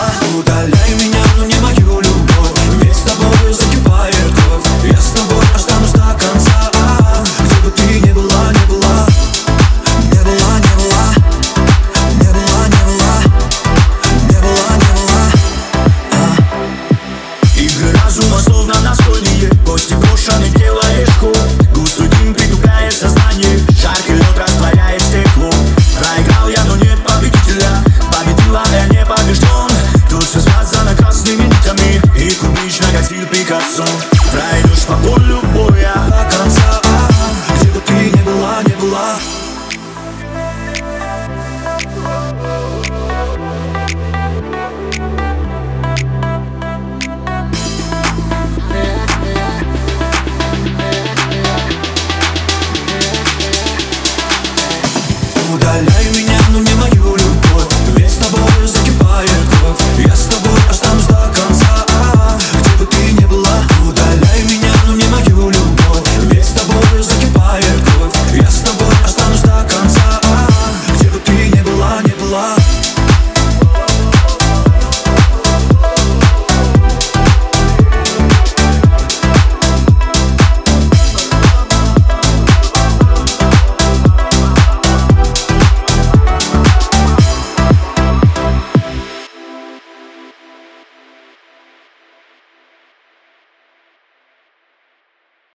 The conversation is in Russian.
Удаляй меня, но не мою любовь, ведь с тобой закипает кровь. Я с тобой останусь до конца, где бы ты ни была, не была. Не была, не была. Не была, не была. Не была, не была. Игры разума словно настольные, кости брошены, делаешь ход. Густой дым притупляет сознание, жаркий лед растворяет стекло. Проиграл я, но нет победителя. Победила, я не побежден. Тут все связано красными нитями, и кубично, как стиль Пикассо.